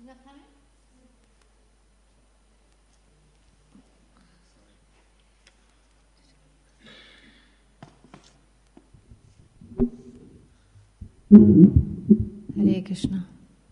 Is that coming? Hare Krishna.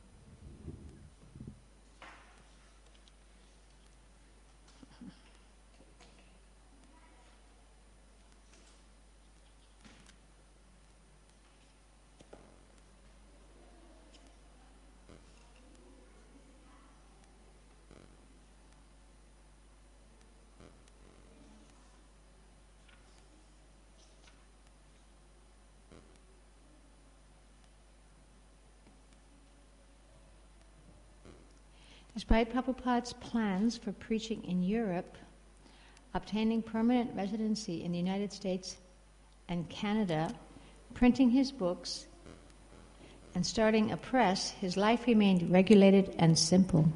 Despite Prabhupada's plans for preaching in Europe, obtaining permanent residency in the United States and Canada, printing his books, and starting a press, his life remained regulated and simple.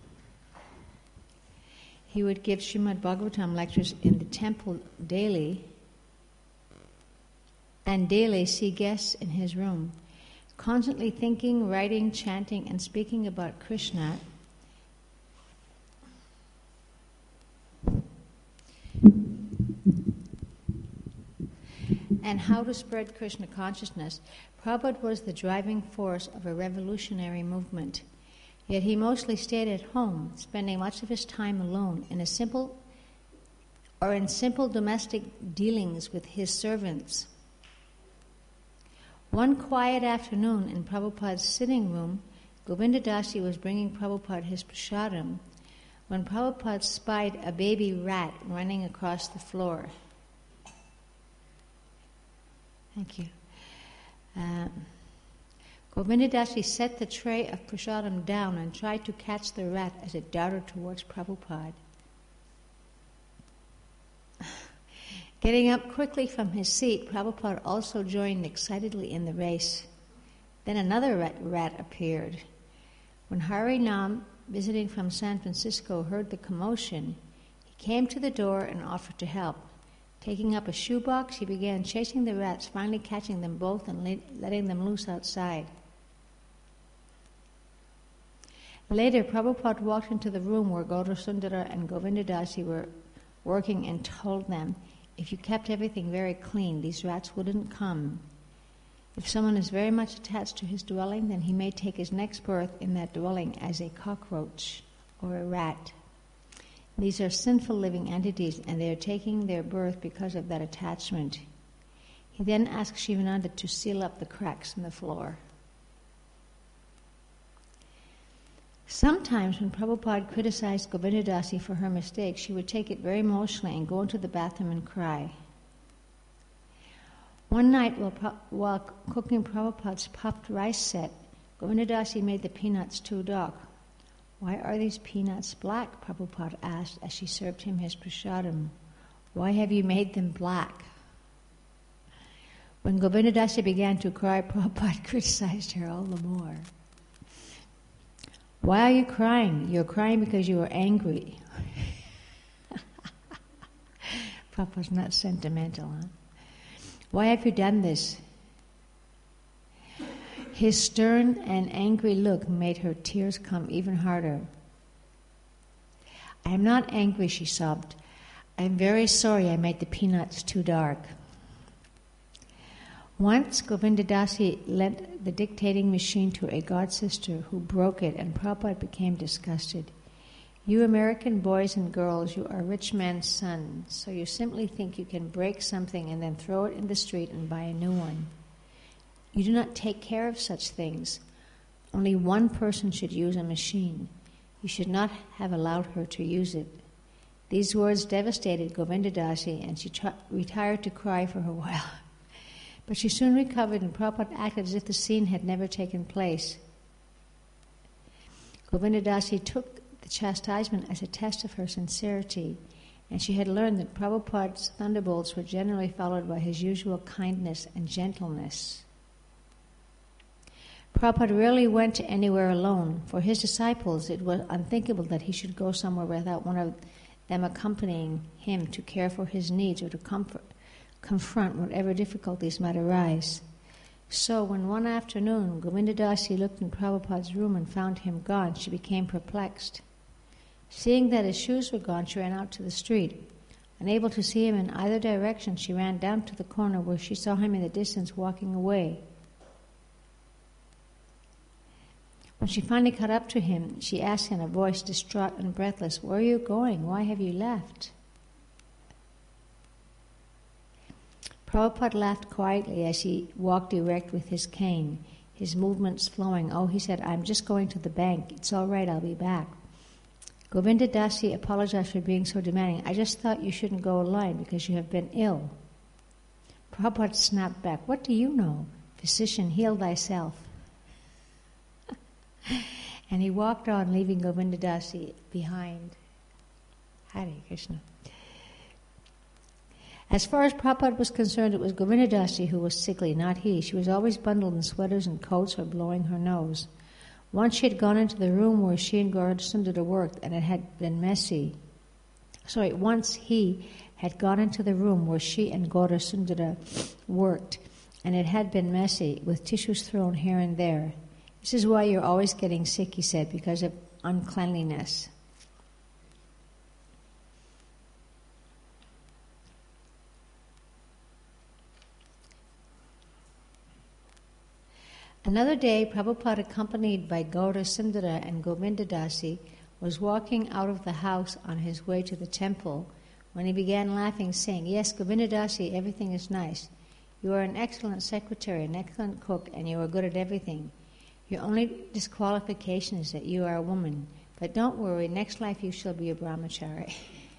He would give Srimad Bhagavatam lectures in the temple daily, and daily see guests in his room, constantly thinking, writing, chanting, and speaking about Krishna. And how to spread Krishna consciousness. Prabhupada was the driving force of a revolutionary movement. Yet he mostly stayed at home, spending much of his time alone in simple domestic dealings with his servants. One quiet afternoon in Prabhupada's sitting room, Govinda Dasi was bringing Prabhupada his prasadam when Prabhupada spied a baby rat running across the floor. Thank you. Govinda Dasi set the tray of prasadam down and tried to catch the rat as it darted towards Prabhupada. Getting up quickly from his seat, Prabhupada also joined excitedly in the race. Then another rat appeared. When Harinam, visiting from San Francisco, heard the commotion, he came to the door and offered to help. Taking up a shoebox, he began chasing the rats, finally catching them both and letting them loose outside. Later, Prabhupada walked into the room where Gaura Sundara and Govinda Dasi were working and told them, if you kept everything very clean, these rats wouldn't come. If someone is very much attached to his dwelling, then he may take his next birth in that dwelling as a cockroach or a rat. These are sinful living entities, and they are taking their birth because of that attachment. He then asked Shivananda to seal up the cracks in the floor. Sometimes when Prabhupada criticized Govinda Dasi for her mistake, she would take it very emotionally and go into the bathroom and cry. One night while cooking Prabhupada's puffed rice set, Govinda Dasi made the peanuts too dark. Why are these peanuts black? Prabhupada asked as she served him his prasadam. Why have you made them black? When Govinda Dasi began to cry, Prabhupada criticized her all the more. Why are you crying? You're crying because you are angry. Prabhupada's not sentimental, huh? Why have you done this? His stern and angry look made her tears come even harder. I am not angry, she sobbed. I am very sorry I made the peanuts too dark. Once, Govinda Dasi lent the dictating machine to a god sister who broke it, and Prabhupada became disgusted. You American boys and girls, you are rich men's sons, so you simply think you can break something and then throw it in the street and buy a new one. You do not take care of such things. Only one person should use a machine. You should not have allowed her to use it. These words devastated Govinda Dasi, and she retired to cry for a while. But she soon recovered, and Prabhupada acted as if the scene had never taken place. Govinda Dasi took the chastisement as a test of her sincerity, and she had learned that Prabhupada's thunderbolts were generally followed by his usual kindness and gentleness. Prabhupada rarely went anywhere alone. For his disciples, it was unthinkable that he should go somewhere without one of them accompanying him to care for his needs or to confront whatever difficulties might arise. So when one afternoon Govinda Dasi looked in Prabhupada's room and found him gone, she became perplexed. Seeing that his shoes were gone, she ran out to the street. Unable to see him in either direction, she ran down to the corner where she saw him in the distance walking away. When she finally caught up to him, she asked in a voice distraught and breathless, "Where are you going? Why have you left?" Prabhupada laughed quietly as he walked erect with his cane, his movements flowing. "Oh," he said, "I'm just going to the bank. It's all right, I'll be back." Govinda Dasi apologized for being so demanding. "I just thought you shouldn't go alone because you have been ill." Prabhupada snapped back, "What do you know? Physician, heal thyself." And he walked on, leaving Govinda Dasi behind. Hare Krishna. As far as Prabhupada was concerned, it was Govinda Dasi who was sickly, not he. She was always bundled in sweaters and coats or blowing her nose. Once she had gone into the room where she and Gaurasundara worked, and it had been messy. Once he had gone into the room where she and Gaurasundara worked, and it had been messy, with tissues thrown here and there. "This is why you're always getting sick," he said, "because of uncleanliness." Another day, Prabhupada, accompanied by Gaurasundara and Govinda Dasi, was walking out of the house on his way to the temple when he began laughing, saying, "Yes, Govinda Dasi, everything is nice. You are an excellent secretary, an excellent cook, and you are good at everything. Your only disqualification is that you are a woman. But don't worry, next life you shall be a brahmachari."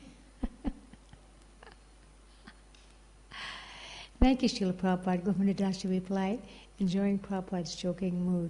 "Thank you, Srila Prabhupada," Govinda Dasi replied, enjoying Prabhupada's joking mood.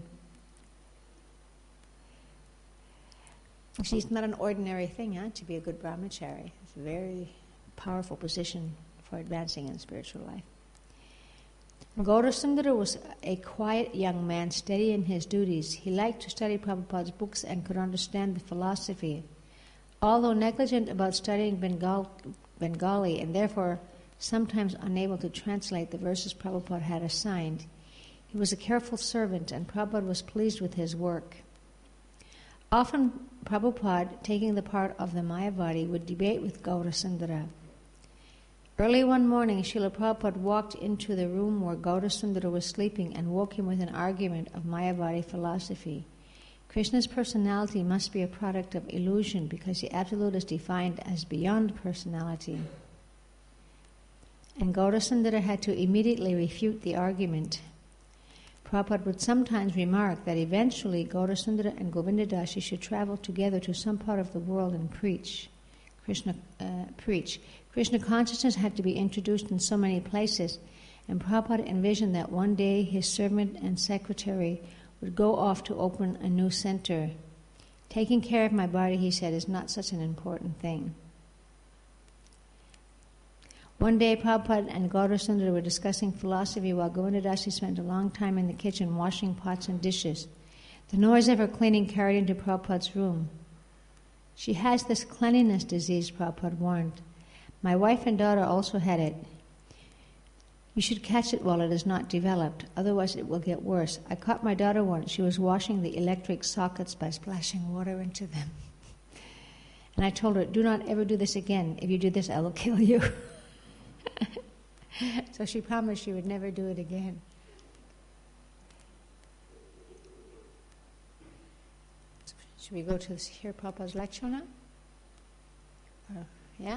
See, it's not an ordinary thing, to be a good brahmachari. It's a very powerful position for advancing in spiritual life. Gaurasundara was a quiet young man, steady in his duties. He liked to study Prabhupada's books and could understand the philosophy. Although negligent about studying Bengali and therefore sometimes unable to translate the verses Prabhupada had assigned, he was a careful servant, and Prabhupada was pleased with his work. Often Prabhupada, taking the part of the Mayavadi, would debate with Gaurasundara. Early one morning, Srila Prabhupada walked into the room where Gaurasundara was sleeping and woke him with an argument of Mayavadi philosophy. Krishna's personality must be a product of illusion because the Absolute is defined as beyond personality. And Gaurasundara had to immediately refute the argument. Prabhupada would sometimes remark that eventually Gaurasundara and Govinda Dasi should travel together to some part of the world and preach. Krishna consciousness had to be introduced in so many places, and Prabhupada envisioned that one day his servant and secretary would go off to open a new center. "Taking care of my body," he said, "is not such an important thing." One day, Prabhupada and Gaurasundara were discussing philosophy while Govinda Dasi spent a long time in the kitchen washing pots and dishes. The noise of her cleaning carried into Prabhupada's room. "She has this cleanliness disease," Prabhupada warned. "My wife and daughter also had it. You should catch it while it is not developed, otherwise it will get worse. I caught my daughter once. She was washing the electric sockets by splashing water into them. And I told her, 'Do not ever do this again. If you do this, I will kill you.'" So she promised she would never do it again. Should we go to hear Prabhupada's lecture now? Yeah?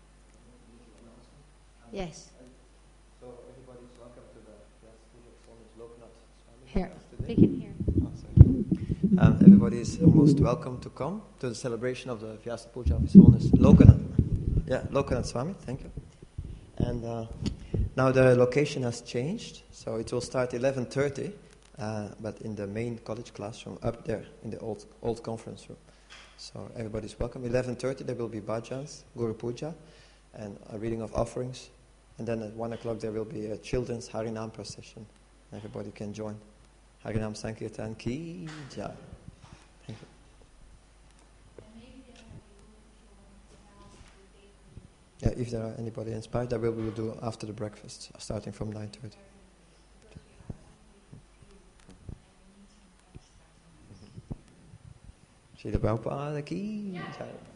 Yes. So everybody's welcome to the Vyasa Loknath Swami. Here, they can hear. Oh, sorry. Everybody is most welcome to come to the celebration of the Vyasa Puja of His Holiness Loknath Swami. Thank you. And now the location has changed, so it will start 11:30, but in the main college classroom up there in the old conference room. So everybody's welcome. 11:30 there will be bhajans, Guru Puja, and a reading of offerings. And then at 1 o'clock there will be a children's Harinam procession. Everybody can join. Harinam Sankirtan Ki Jai. Thank you. Yeah, if there are anybody inspired, that we will do after the breakfast, starting from 9:30. Srila Prabhupada ki jai.